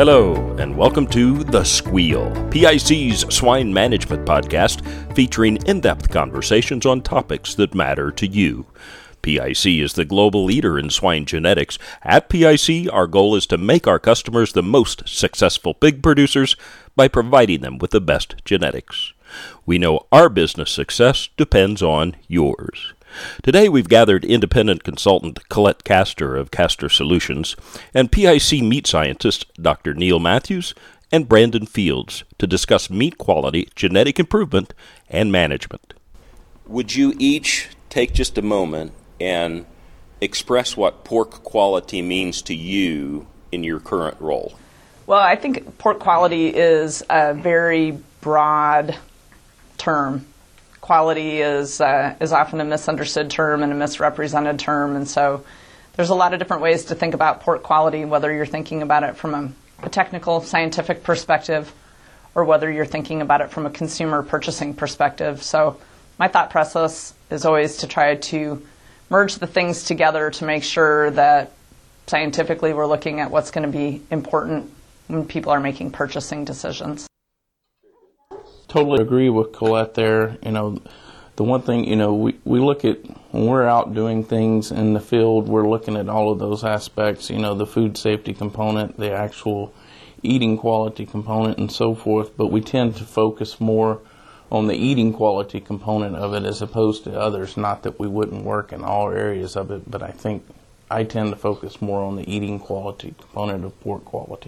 Hello, and welcome to The Squeal, PIC's swine management podcast featuring in-depth conversations on topics that matter to you. PIC is the global leader in swine genetics. At PIC, our goal is to make our customers the most successful pig producers by providing them with the best genetics. We know our business success depends on yours. Today we've gathered independent consultant Colette Castor of Castor Solutions and PIC meat scientist Dr. Neil Matthews and Brandon Fields to discuss meat quality, genetic improvement, and management. Would you each take just a moment and express what pork quality means to you in your current role? Well, I think pork quality is a very broad term. Quality is often a misunderstood term and a misrepresented term, and so there's a lot of different ways to think about pork quality, whether you're thinking about it from a technical, scientific perspective or whether you're thinking about it from a consumer purchasing perspective. So my thought process is always to try to merge the things together to make sure that scientifically we're looking at what's going to be important when people are making purchasing decisions. Totally agree with Colette there. The one thing, we look at when we're out doing things in the field, we're looking at all of those aspects, the food safety component, the actual eating quality component and so forth, but we tend to focus more on the eating quality component of it as opposed to others. Not that we wouldn't work in all areas of it, but I think I tend to focus more on the eating quality component of pork quality.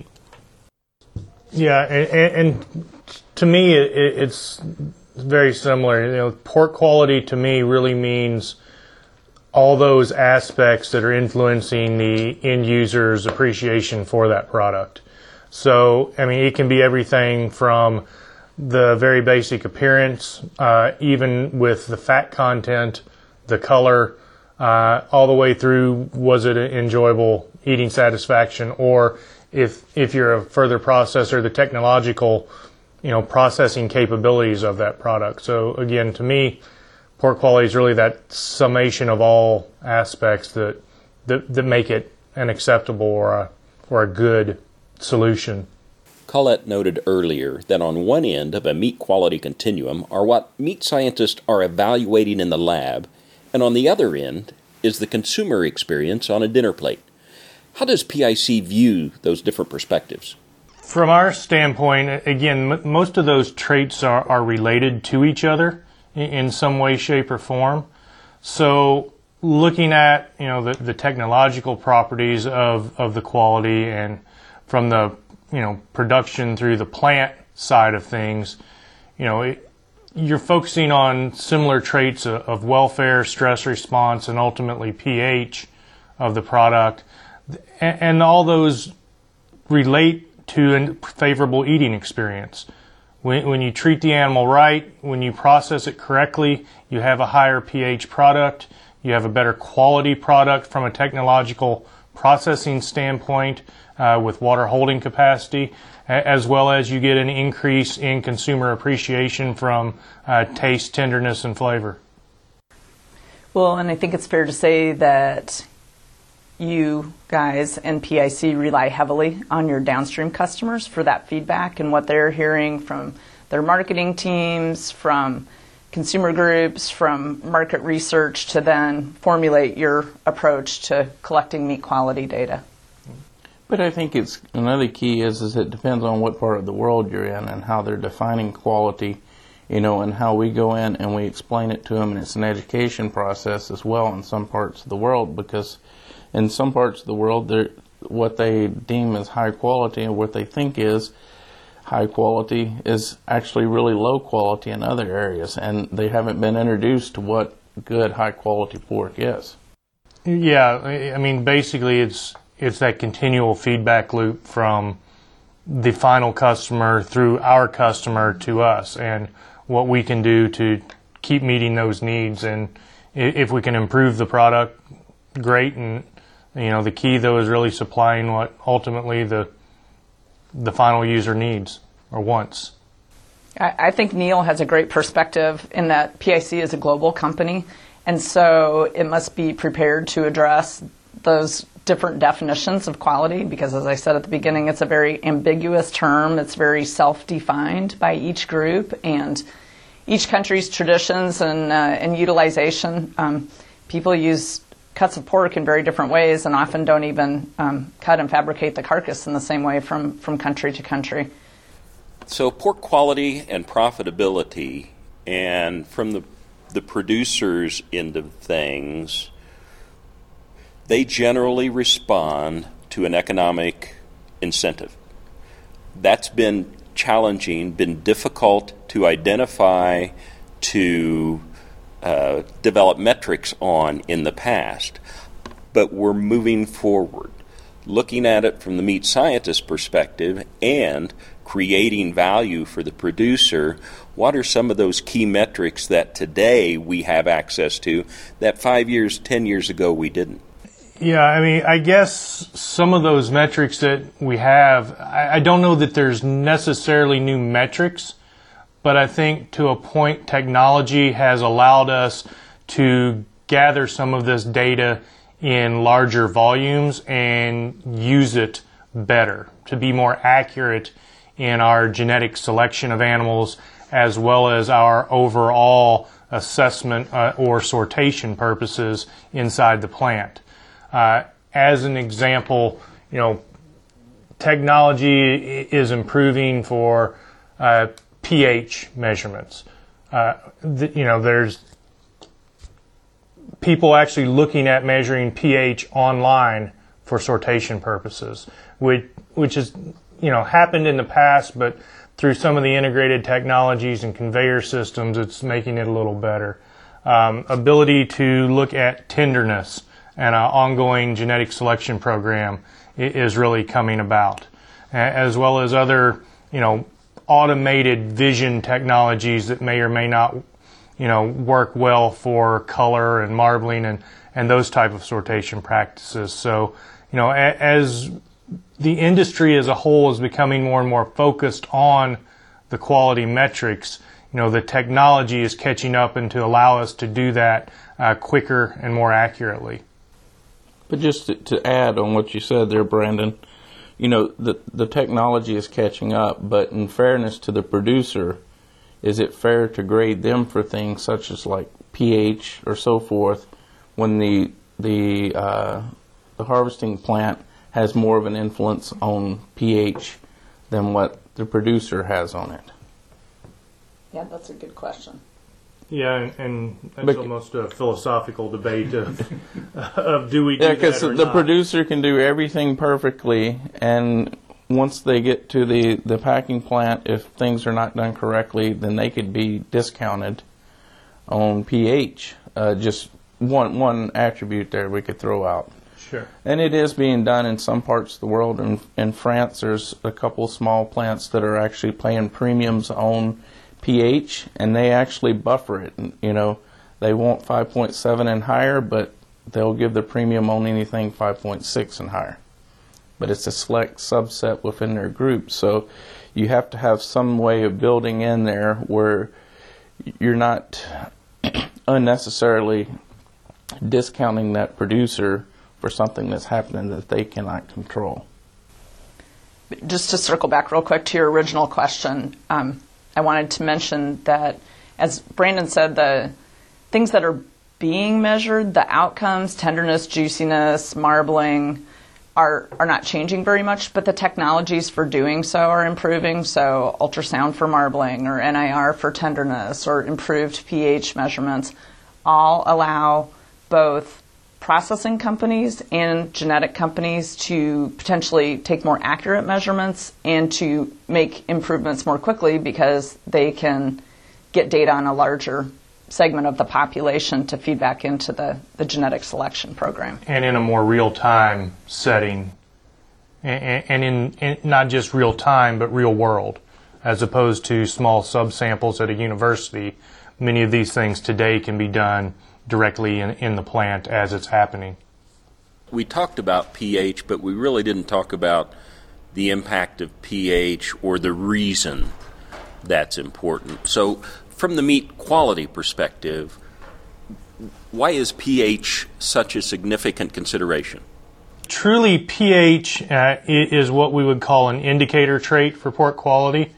Yeah, and to me, it's very similar. Pork quality to me really means all those aspects that are influencing the end user's appreciation for that product. So, it can be everything from the very basic appearance, even with the fat content, the color, all the way through, was it an enjoyable eating satisfaction, or if you're a further processor, the technological, processing capabilities of that product. So again, to me, pork quality is really that summation of all aspects that make it an acceptable or a good solution. Colette noted earlier that on one end of a meat quality continuum are what meat scientists are evaluating in the lab, and on the other end is the consumer experience on a dinner plate. How does PIC view those different perspectives? From our standpoint, again, most of those traits are related to each other in some way, shape, or form. So looking at the technological properties of the quality, and from the production through the plant side of things, you're focusing on similar traits of welfare, stress response, and ultimately pH of the product. And all those relate to a favorable eating experience. When you treat the animal right, when you process it correctly, you have a higher pH product, you have a better quality product from a technological processing standpoint with water holding capacity, as well as you get an increase in consumer appreciation from taste, tenderness, and flavor. Well, and I think it's fair to say that you guys and PIC rely heavily on your downstream customers for that feedback and what they're hearing from their marketing teams, from consumer groups, from market research to then formulate your approach to collecting meat quality data. But I think it's another key is it depends on what part of the world you're in and how they're defining quality, and how we go in and we explain it to them, and it's an education process as well in some parts of the world, because in some parts of the world, what they deem as high quality and what they think is high quality is actually really low quality in other areas, and they haven't been introduced to what good high quality pork is. Yeah, basically it's that continual feedback loop from the final customer through our customer to us, and what we can do to keep meeting those needs. And if we can improve the product, great. And the key though is really supplying what ultimately the final user needs or wants. I think Neil has a great perspective in that PIC is a global company, and so it must be prepared to address those different definitions of quality because, as I said at the beginning, it's a very ambiguous term. It's very self-defined by each group and each country's traditions and utilization. People use cuts of pork in very different ways and often don't even cut and fabricate the carcass in the same way from country to country. So pork quality and profitability, and from the producer's end of things, they generally respond to an economic incentive. That's been challenging, been difficult to identify, to develop metrics on in the past. But we're moving forward, looking at it from the meat scientist perspective and creating value for the producer. What are some of those key metrics that today we have access to that 5 years, 10 years ago we didn't? Yeah, I mean, I guess some of those metrics that we have, I don't know that there's necessarily new metrics, but I think to a point technology has allowed us to gather some of this data in larger volumes and use it better, to be more accurate in our genetic selection of animals as well as our overall assessment or sortation purposes inside the plant. As an example, technology is improving for pH measurements. There's people actually looking at measuring pH online for sortation purposes, which has happened in the past, but through some of the integrated technologies and conveyor systems, it's making it a little better. Ability to look at tenderness and an ongoing genetic selection program is really coming about, as well as other, automated vision technologies that may or may not, work well for color and marbling and those type of sortation practices. So, as the industry as a whole is becoming more and more focused on the quality metrics, the technology is catching up and to allow us to do that quicker and more accurately. But just to add on what you said there, Brandon, the technology is catching up, but in fairness to the producer, is it fair to grade them for things such as like pH or so forth when the harvesting plant has more of an influence on pH than what the producer has on it? Yeah, that's a good question. Yeah, and that's almost a philosophical debate of do we do that or not. Yeah, because the producer can do everything perfectly, and once they get to the packing plant, if things are not done correctly, then they could be discounted on pH. Just one attribute there we could throw out. Sure. And it is being done in some parts of the world. In France, there's a couple small plants that are actually paying premiums on pH, and they actually buffer it. They want 5.7 and higher, but they'll give the premium on anything 5.6 and higher. But it's a select subset within their group. So you have to have some way of building in there where you're not unnecessarily discounting that producer for something that's happening that they cannot control. Just to circle back real quick to your original question, I wanted to mention that, as Brandon said, the things that are being measured, the outcomes, tenderness, juiciness, marbling, are not changing very much, but the technologies for doing so are improving. So ultrasound for marbling or NIR for tenderness or improved pH measurements all allow both processing companies and genetic companies to potentially take more accurate measurements and to make improvements more quickly because they can get data on a larger segment of the population to feed back into the genetic selection program. And in a more real-time setting, and in not just real-time, but real world, as opposed to small subsamples at a university. Many of these things today can be done directly in the plant as it's happening. We talked about pH, but we really didn't talk about the impact of pH or the reason that's important. So from the meat quality perspective, Why is pH such a significant consideration? Truly, pH is what we would call an indicator trait for pork quality.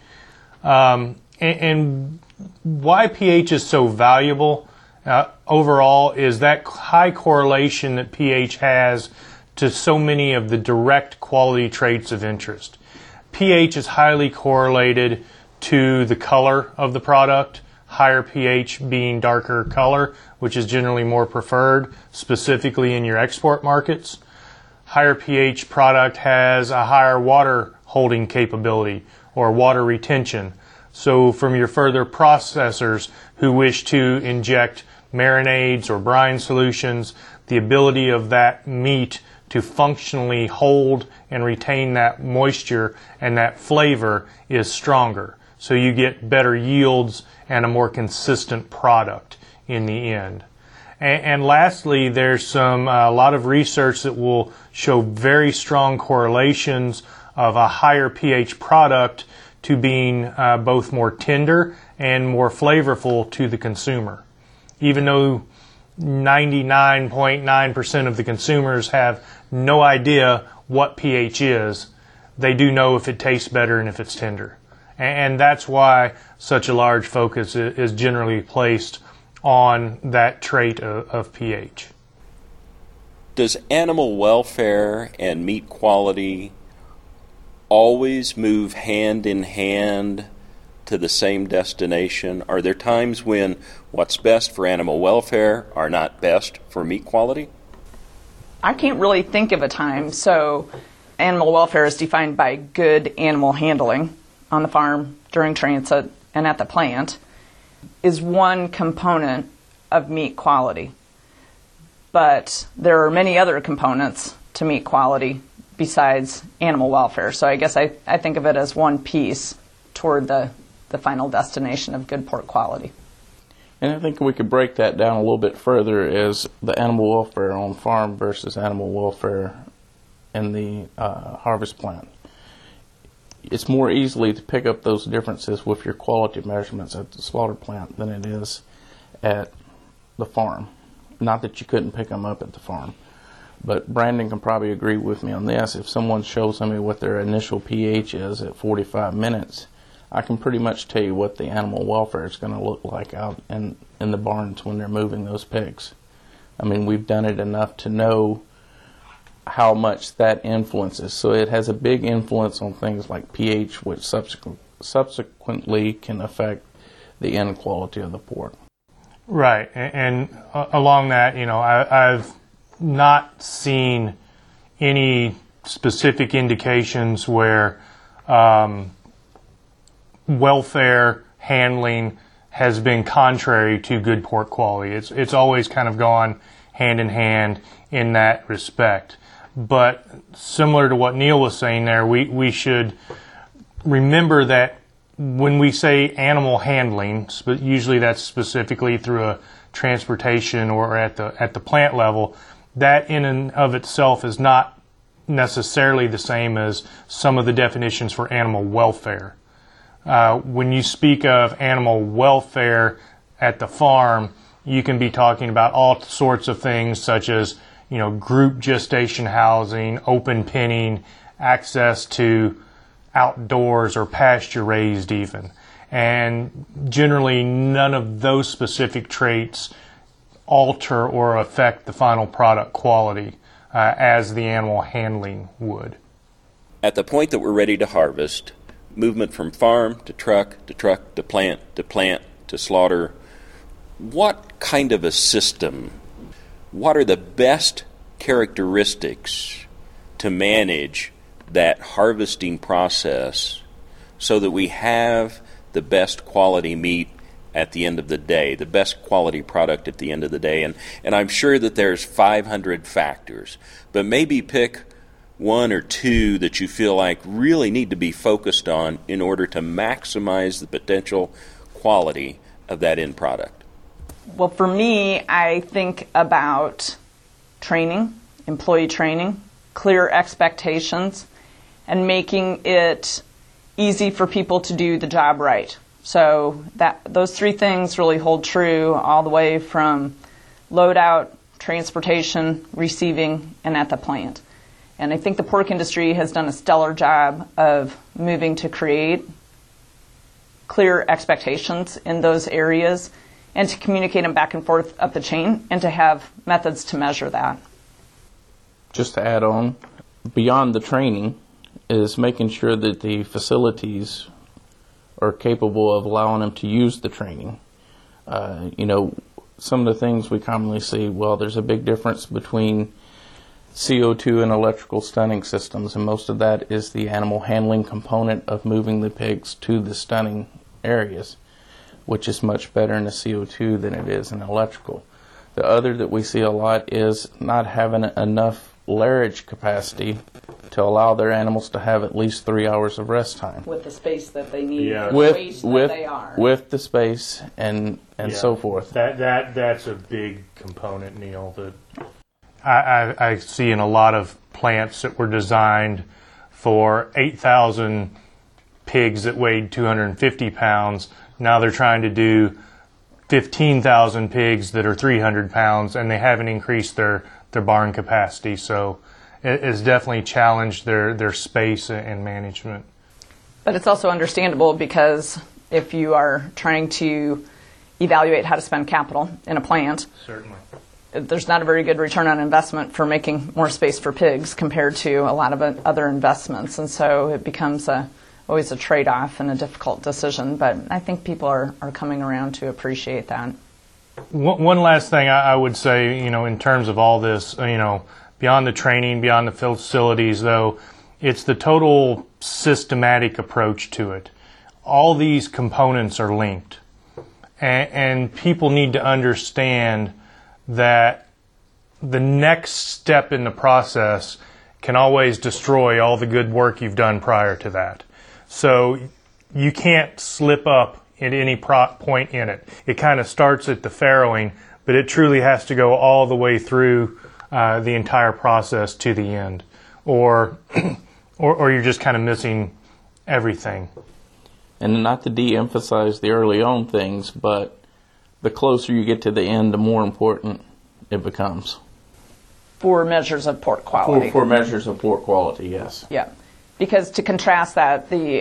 And why pH is so valuable overall is that high correlation that pH has to so many of the direct quality traits of interest. pH is highly correlated to the color of the product, higher pH being darker color, which is generally more preferred, specifically in your export markets. Higher pH product has a higher water holding capability or water retention. So from your further processors who wish to inject marinades or brine solutions, the ability of that meat to functionally hold and retain that moisture and that flavor is stronger. So you get better yields and a more consistent product in the end. And lastly, there's a lot of research that will show very strong correlations of a higher pH product to being both more tender and more flavorful to the consumer. Even though 99.9% of the consumers have no idea what pH is, they do know if it tastes better and if it's tender. And that's why such a large focus is generally placed on that trait of pH. Does animal welfare and meat quality always move hand in hand to the same destination? Are there times when what's best for animal welfare are not best for meat quality? I can't really think of a time. So animal welfare is defined by good animal handling on the farm, during transit, and at the plant, is one component of meat quality. But there are many other components to meat quality besides animal welfare. So I guess I think of it as one piece toward the final destination of good pork quality. And I think we could break that down a little bit further as the animal welfare on farm versus animal welfare in the harvest plant. It's more easily to pick up those differences with your quality measurements at the slaughter plant than it is at the farm. Not that you couldn't pick them up at the farm. But Brandon can probably agree with me on this. If someone shows me what their initial pH is at 45 minutes, I can pretty much tell you what the animal welfare is going to look like out in the barns when they're moving those pigs. I mean, we've done it enough to know how much that influences. So it has a big influence on things like pH, which subsequently can affect the end quality of the pork. Right, and along that, I've not seen any specific indications where welfare handling has been contrary to good pork quality. It's always kind of gone hand in hand in that respect. But similar to what Neil was saying there, we should remember that when we say animal handling, usually that's specifically through a transportation or at the plant level, that in and of itself is not necessarily the same as some of the definitions for animal welfare. When you speak of animal welfare at the farm, you can be talking about all sorts of things such as, group gestation housing, open penning, access to outdoors or pasture raised even. And generally none of those specific traits alter or affect the final product quality as the animal handling would. At the point that we're ready to harvest, movement from farm to truck to truck to plant to slaughter, what kind of a system, what are the best characteristics to manage that harvesting process so that we have the best quality meat at the end of the day, the best quality product at the end of the day? And I'm sure that there's 500 factors, but maybe pick one or two that you feel like really need to be focused on in order to maximize the potential quality of that end product. Well, for me, I think about training, employee training, clear expectations, and making it easy for people to do the job right. So those three things really hold true all the way from load out, transportation, receiving, and at the plant. And I think the pork industry has done a stellar job of moving to create clear expectations in those areas and to communicate them back and forth up the chain and to have methods to measure that. Just to add on, beyond the training is making sure that the facilities are capable of allowing them to use the training. Some of the things we commonly see, well, there's a big difference between CO2 and electrical stunning systems, and most of that is the animal handling component of moving the pigs to the stunning areas, which is much better in the CO2 than it is in electrical. The other that we see a lot is not having enough lairage capacity to allow their animals to have at least 3 hours of rest time. With the space that they need, Yeah. the weight that they are. With the space and so forth. That's a big component, Neil, that I see in a lot of plants that were designed for 8,000 pigs that weighed 250 pounds. Now they're trying to do 15,000 pigs that are 300 pounds, and they haven't increased their barn capacity. So it's definitely challenged their space and management. But it's also understandable because if you are trying to evaluate how to spend capital in a plant, Certainly. there's not a very good return on investment for making more space for pigs compared to a lot of other investments. And so it becomes always a trade-off and a difficult decision. But I think people are coming around to appreciate that. One last thing I would say, in terms of all this, beyond the training, beyond the facilities, though, it's the total systematic approach to it. All these components are linked. And people need to understand that the next step in the process can always destroy all the good work you've done prior to that. So you can't slip up at any point in it. It kind of starts at the farrowing, but it truly has to go all the way through the entire process to the end, or you're just kind of missing everything. And not to de-emphasize the early on things, but the closer you get to the end, the more important it becomes. For measures of pork quality. For measures of pork quality, yes. Yeah, because to contrast that, the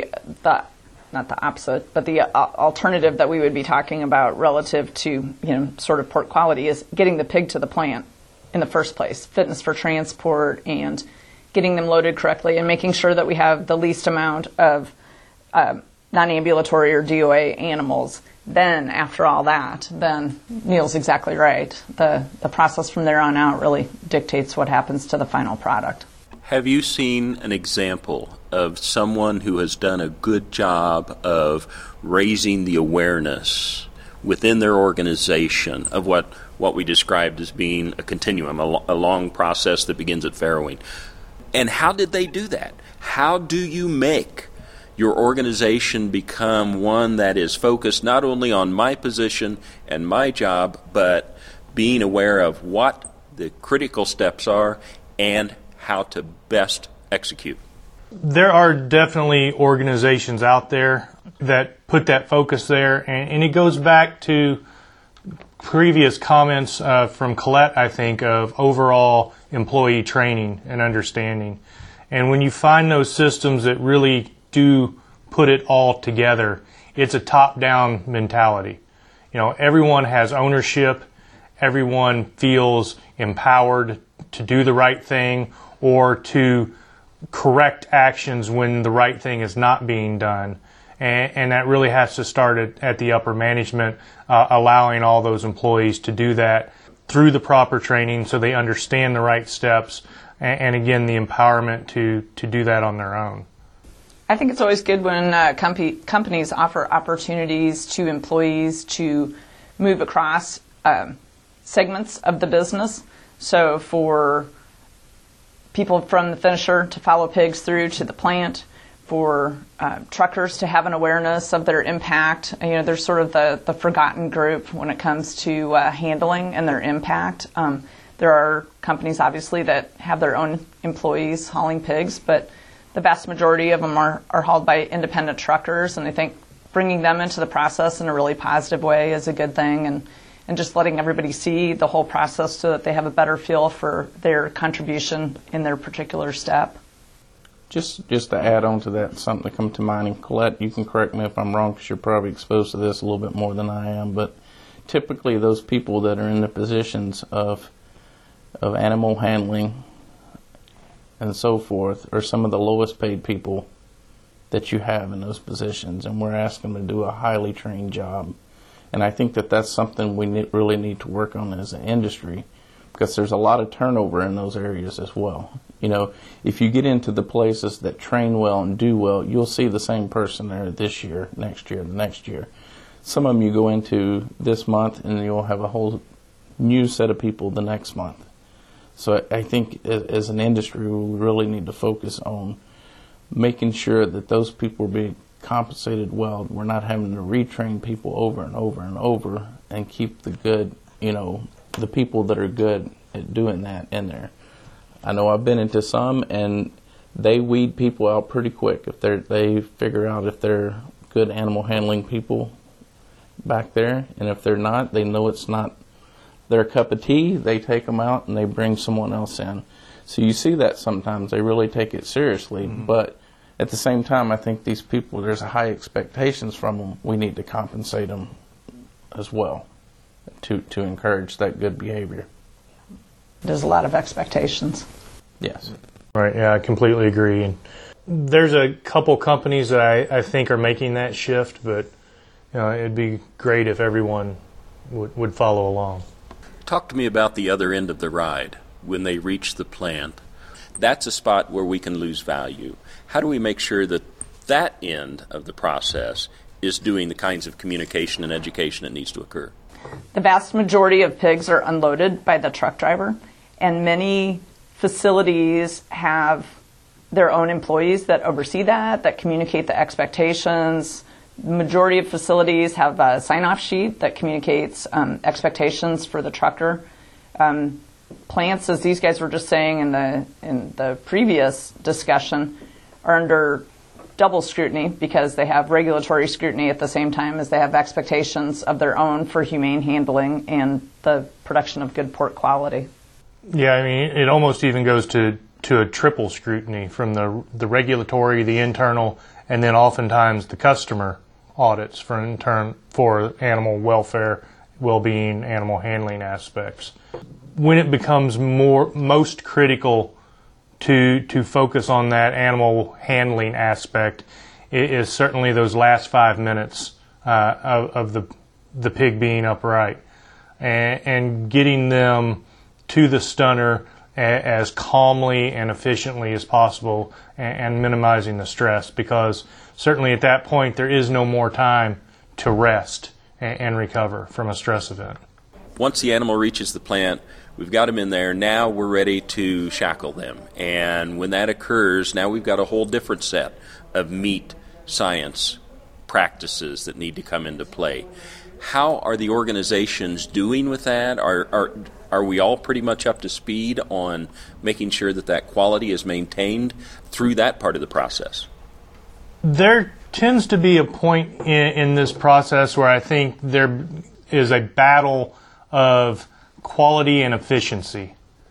not the opposite, but the alternative that we would be talking about relative to sort of pork quality is getting the pig to the plant in the first place, fitness for transport, and getting them loaded correctly, and making sure that we have the least amount of non-ambulatory or DOA animals. Then, after all that, then Neil's exactly right. The process from there on out really dictates what happens to the final product. Have you seen an example of someone who has done a good job of raising the awareness within their organization of what we described as being a continuum, a long process that begins at farrowing? And how did they do that? How do you make your organization become one that is focused not only on my position and my job, but being aware of what the critical steps are and how to best execute? There are definitely organizations out there that put that focus there, and it goes back to previous comments from Colette, I think, of overall employee training and understanding. And when you find those systems that really do put it all together, it's a top-down mentality. Everyone has ownership, everyone feels empowered to do the right thing or to correct actions when the right thing is not being done. And that really has to start at the upper management, allowing all those employees to do that through the proper training so they understand the right steps, and again, the empowerment to do that on their own. I think it's always good when companies offer opportunities to employees to move across segments of the business. So for people from the finisher to follow pigs through to the plant, for truckers to have an awareness of their impact. They're sort of the forgotten group when it comes to handling and their impact. There are companies, obviously, that have their own employees hauling pigs, but the vast majority of them are hauled by independent truckers, and I think bringing them into the process in a really positive way is a good thing, and and just letting everybody see the whole process so that they have a better feel for their contribution in their particular step. Just to add on to that, something to come to mind, and Colette, you can correct me if I'm wrong because you're probably exposed to this a little bit more than I am, but typically those people that are in the positions of animal handling and so forth are some of the lowest paid people that you have in those positions, and we're asking them to do a highly trained job. And I think that that's something we really need to work on as an industry, because there's a lot of turnover in those areas as well. You know, if you get into the places that train well and do well, you'll see the same person there this year, next year, the next year. Some of them you go into this month and you'll have a whole new set of people the next month. So I think as an industry, we really need to focus on making sure that those people are being compensated well. We're not having to retrain people over and over and over, and keep the good, you know, the people that are good at doing that in there. I know I've been into some, and they weed people out pretty quick if they figure out if they're good animal handling people back there, and if they're not, they know it's not their cup of tea. They take them out and they bring someone else in. So you see that sometimes they really take it seriously, but at the same time, I think these people, there's high expectations from them. We need to compensate them as well to encourage that good behavior. There's a lot of expectations. Yes. Right, yeah, I completely agree. And there's a couple companies that I think are making that shift, but you know, it'd be great if everyone would follow along. Talk to me about the other end of the ride, when they reach the plant. That's a spot where we can lose value. How do we make sure that that end of the process is doing the kinds of communication and education that needs to occur? The vast majority of pigs are unloaded by the truck driver, and many facilities have their own employees that oversee that communicate the expectations. The majority of facilities have a sign-off sheet that communicates expectations for the trucker. Plants, as these guys were just saying in the previous discussion, are under double scrutiny because they have regulatory scrutiny at the same time as they have expectations of their own for humane handling and the production of good pork quality. Yeah, I mean, it almost even goes to a triple scrutiny from the regulatory, the internal, and then oftentimes the customer audits for animal welfare, well-being, animal handling aspects. When it becomes most critical to focus on that animal handling aspect, it is certainly those last 5 minutes of the pig being upright and getting them to the stunner as calmly and efficiently as possible and minimizing the stress, because certainly at that point there is no more time to rest and recover from a stress event. Once the animal reaches the plant, we've got them in there. Now we're ready to shackle them. And when that occurs, now we've got a whole different set of meat science practices that need to come into play. How are the organizations doing with that? Are we all pretty much up to speed on making sure that quality is maintained through that part of the process? There tends to be a point in this process where I think there is a battle of quality and efficiency.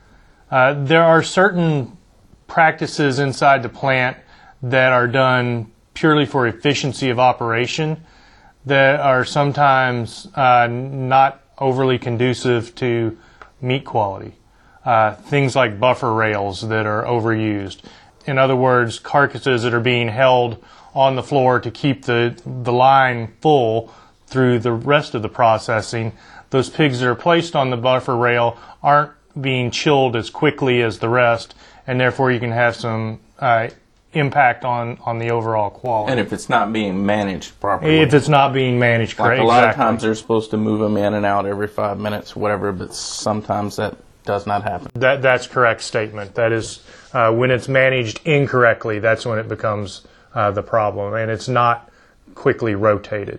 There are certain practices inside the plant that are done purely for efficiency of operation that are sometimes not overly conducive to meat quality. Things like buffer rails that are overused. In other words, carcasses that are being held on the floor to keep the line full through the rest of the processing. Those pigs that are placed on the buffer rail aren't being chilled as quickly as the rest, and therefore you can have some impact on the overall quality. And if it's not being managed properly. If it's not being managed correctly. Like a lot of times they're supposed to move them in and out every 5 minutes, whatever, but sometimes that does not happen. That's correct statement. That is, when it's managed incorrectly, that's when it becomes the problem, and it's not quickly rotated.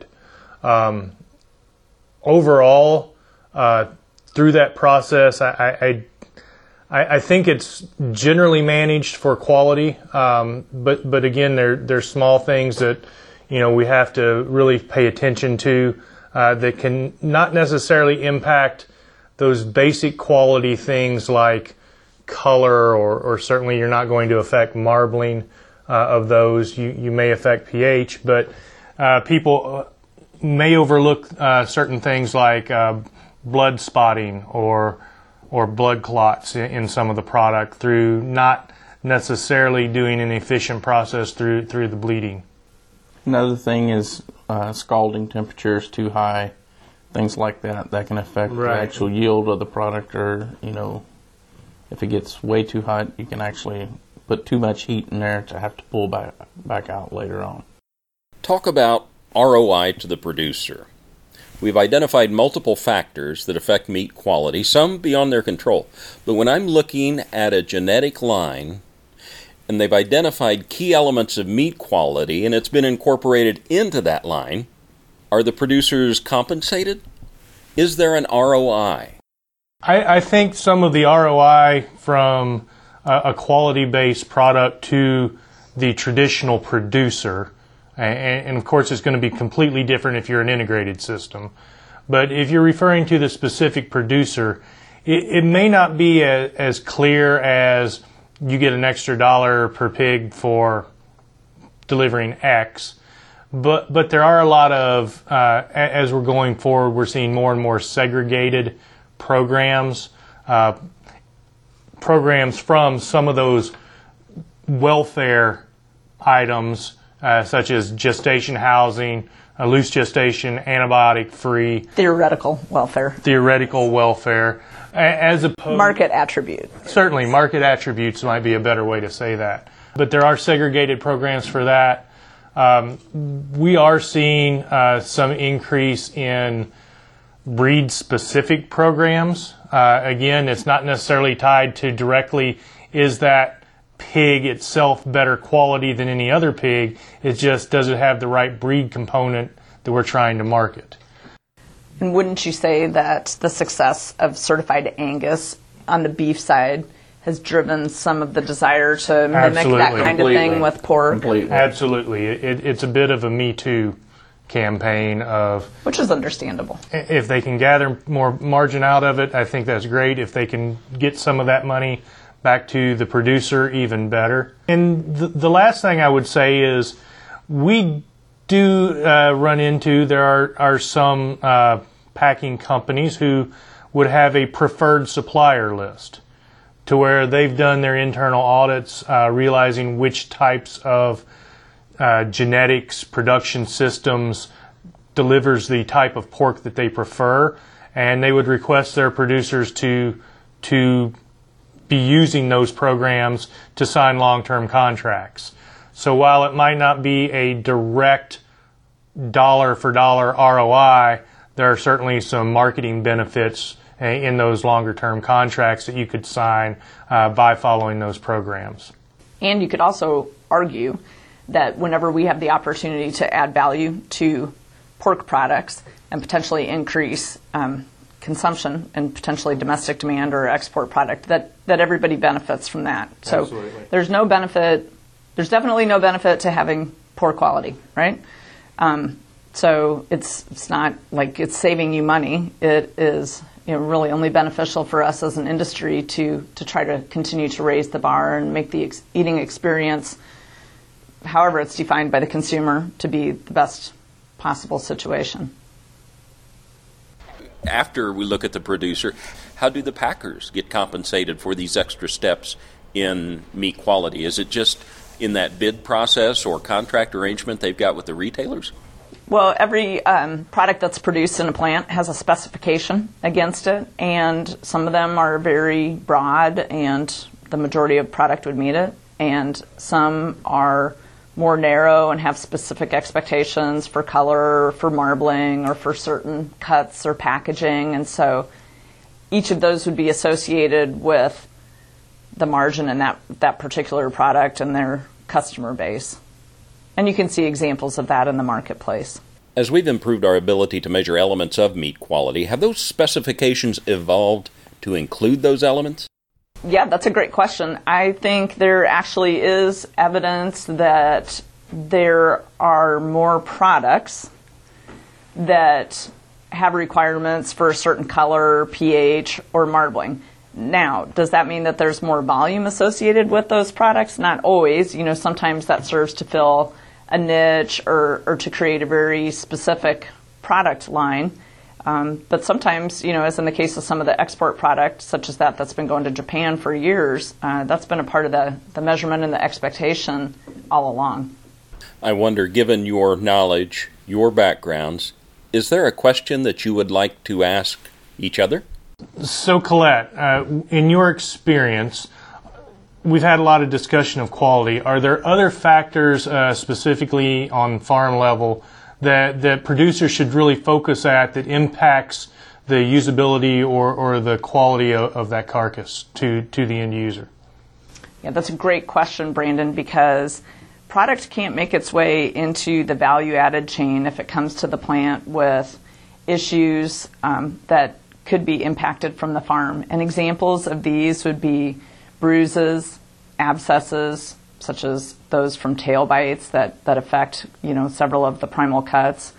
Overall, through that process, I think it's generally managed for quality, but again, there's small things that we have to really pay attention to. that can not necessarily impact those basic quality things like color, or certainly you're not going to affect marbling of those. You may affect pH, but people may overlook certain things like blood spotting or blood clots in some of the product through not necessarily doing an efficient process through the bleeding. Another thing is scalding temperatures too high, things like that can affect the actual yield of the product, or if it gets way too hot, you can actually put too much heat in there to have to pull back out later on. Talk about ROI to the producer. We've identified multiple factors that affect meat quality, some beyond their control. But when I'm looking at a genetic line and they've identified key elements of meat quality and it's been incorporated into that line, are the producers compensated? Is there an ROI? I think some of the ROI from a quality-based product to the traditional producer, and of course it's going to be completely different if you're an integrated system, but if you're referring to the specific producer, it may not be as clear as you get an extra $1 per pig for delivering X, but there are a lot of, as we're going forward, we're seeing more and more segregated programs from some of those welfare items, such as gestation housing, loose gestation, antibiotic-free. Theoretical welfare. As opposed... Market attribute. Certainly, market attributes might be a better way to say that. But there are segregated programs for that. We are seeing some increase in breed-specific programs. Again, it's not necessarily tied to directly, is that pig itself better quality than any other pig? It just, does it have the right breed component that we're trying to market? And wouldn't you say that the success of certified Angus on the beef side has driven some of the desire to mimic that kind of thing with pork? Completely. Absolutely. It's a bit of a Me Too campaign of... Which is understandable. If they can gather more margin out of it, I think that's great. If they can get some of that money back to the producer, even better. And the last thing I would say is we do run into, there are some packing companies who would have a preferred supplier list to where they've done their internal audits, realizing which types of genetics, production systems delivers the type of pork that they prefer, and they would request their producers to be using those programs to sign long-term contracts. So while it might not be a direct dollar-for-dollar ROI, there are certainly some marketing benefits in those longer-term contracts that you could sign by following those programs. And you could also argue that whenever we have the opportunity to add value to pork products and potentially increase consumption and potentially domestic demand or export product, that everybody benefits from that. So Absolutely. There's definitely no benefit to having poor quality, right? So it's not like it's saving you money. It is really only beneficial for us as an industry to try to continue to raise the bar and make the eating experience, however it's defined by the consumer, to be the best possible situation. After we look at the producer, how do the packers get compensated for these extra steps in meat quality? Is it just in that bid process or contract arrangement they've got with the retailers? Well, every product that's produced in a plant has a specification against it, and some of them are very broad, and the majority of product would meet it, and some are more narrow and have specific expectations for color, or for marbling, or for certain cuts or packaging, and so each of those would be associated with the margin in that particular product and their customer base. And you can see examples of that in the marketplace. As we've improved our ability to measure elements of meat quality, have those specifications evolved to include those elements? Yeah, that's a great question. I think there actually is evidence that there are more products that have requirements for a certain color, pH, or marbling. Now, does that mean that there's more volume associated with those products? Not always. Sometimes that serves to fill a niche or to create a very specific product line. But sometimes, as in the case of some of the export products, such as that's been going to Japan for years, that's been a part of the measurement and the expectation all along. I wonder, given your knowledge, your backgrounds, is there a question that you would like to ask each other? So, Colette, in your experience, we've had a lot of discussion of quality. Are there other factors specifically on farm level that producers should really focus at that impacts the usability or the quality of that carcass to the end user? Yeah, that's a great question, Brandon, because product can't make its way into the value-added chain if it comes to the plant with issues that could be impacted from the farm. And examples of these would be bruises, abscesses, such as those from tail bites that affect several of the primal cuts,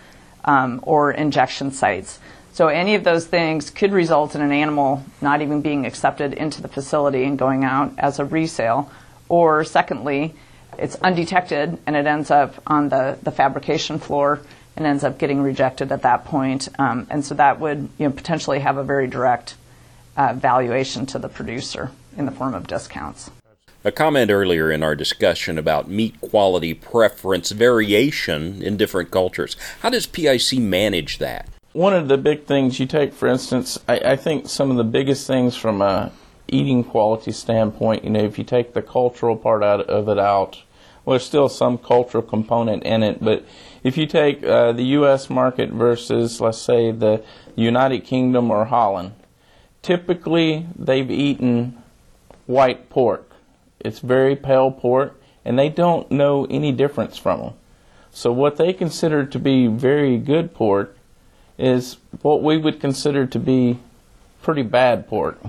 or injection sites. So any of those things could result in an animal not even being accepted into the facility and going out as a resale. Or secondly, it's undetected and it ends up on the fabrication floor and ends up getting rejected at that point. And so that would potentially have a very direct valuation to the producer in the form of discounts. A comment earlier in our discussion about meat quality preference variation in different cultures. How does PIC manage that? One of the big things you take, for instance, I think some of the biggest things from a eating quality standpoint, if you take the cultural part of it out, well, there's still some cultural component in it, but if you take the U.S. market versus, let's say, the United Kingdom or Holland, typically they've eaten white pork. It's very pale pork, and they don't know any difference from them. So what they consider to be very good pork is what we would consider to be pretty bad pork.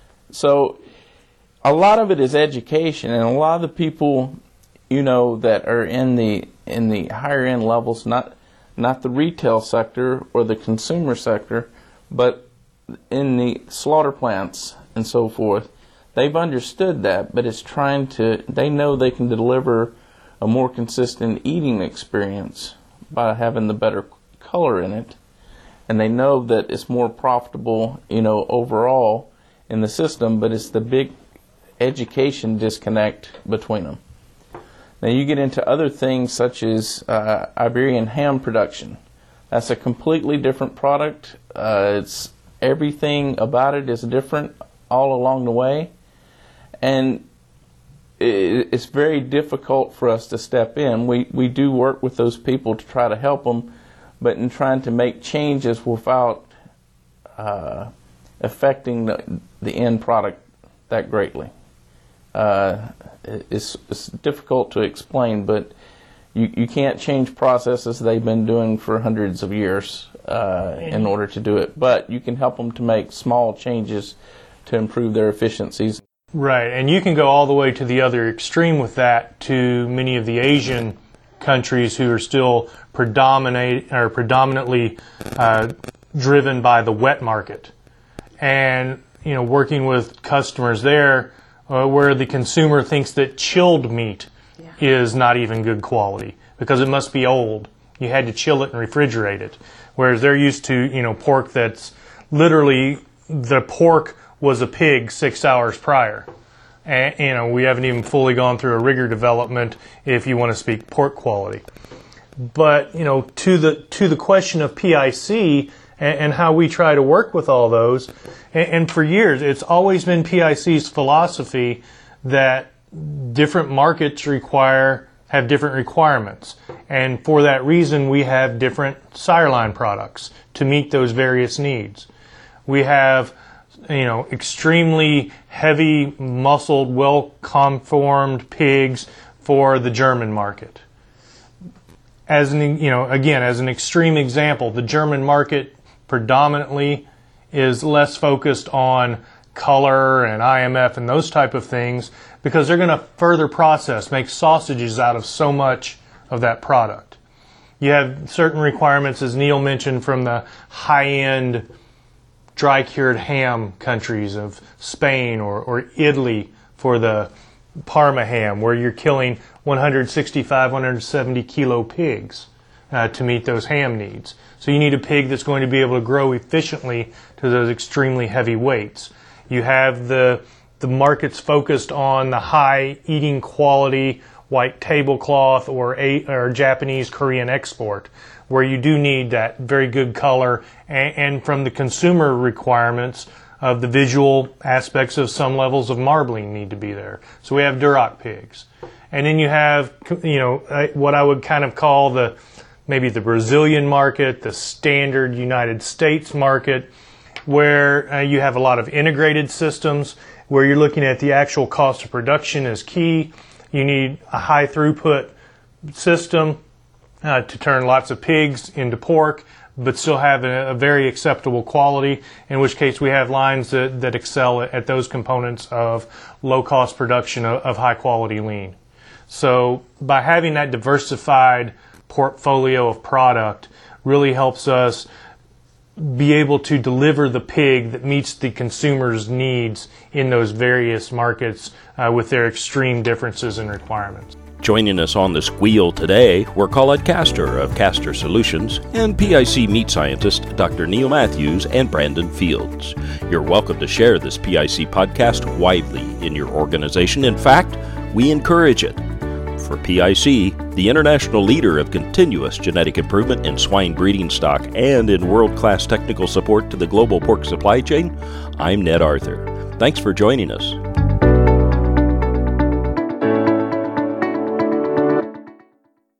So a lot of it is education, and a lot of the people, that are in the higher end levels, not the retail sector or the consumer sector, but in the slaughter plants and so forth, they've understood that, but they know they can deliver a more consistent eating experience by having the better color in it. And they know that it's more profitable, overall in the system, but it's the big education disconnect between them. Now you get into other things such as Iberian ham production. That's a completely different product. It's everything about it is different all along the way. And it's very difficult for us to step in. We do work with those people to try to help them, but in trying to make changes without affecting the end product that greatly. It's difficult to explain, but you can't change processes they've been doing for hundreds of years in order to do it. But you can help them to make small changes to improve their efficiencies. Right, and you can go all the way to the other extreme with that, to many of the Asian countries who are still predominantly driven by the wet market. And, working with customers there, where the consumer thinks that chilled meat is not even good quality because it must be old. You had to chill it and refrigerate it. Whereas they're used to, pork that's literally, the pork was a pig 6 hours prior. And, we haven't even fully gone through a rigor development if you want to speak pork quality. But, to the question of PIC and how we try to work with all those, and for years it's always been PIC's philosophy that different markets have different requirements. And for that reason, we have different sire line products to meet those various needs. We have extremely heavy muscled, well-conformed pigs for the German market. As an extreme example, the German market predominantly is less focused on color and IMF and those type of things because they're going to further process, make sausages out of so much of that product. You have certain requirements, as Neil mentioned, from the high-end dry-cured ham countries of Spain or Italy for the Parma ham, where you're killing 165, 170 kilo pigs to meet those ham needs. So you need a pig that's going to be able to grow efficiently to those extremely heavy weights. You have the markets focused on the high eating quality white tablecloth or Japanese Korean export, where you do need that very good color, and from the consumer requirements of the visual aspects of some levels of marbling need to be there. So we have Duroc pigs. And then you have, what I would kind of call maybe the Brazilian market, the standard United States market, where you have a lot of integrated systems, where you're looking at the actual cost of production is key. You need a high throughput system to turn lots of pigs into pork, but still have a very acceptable quality, in which case we have lines that excel at those components of low-cost production of high-quality lean. So by having that diversified portfolio of product really helps us be able to deliver the pig that meets the consumer's needs in those various markets with their extreme differences in requirements. Joining us on the Squeal today were Colette Castor of Castor Solutions and PIC meat scientist Dr. Neil Matthews and Brandon Fields. You're welcome to share this PIC podcast widely in your organization. In fact, we encourage it. For PIC, the international leader of continuous genetic improvement in swine breeding stock and in world-class technical support to the global pork supply chain, I'm Ned Arthur. Thanks for joining us.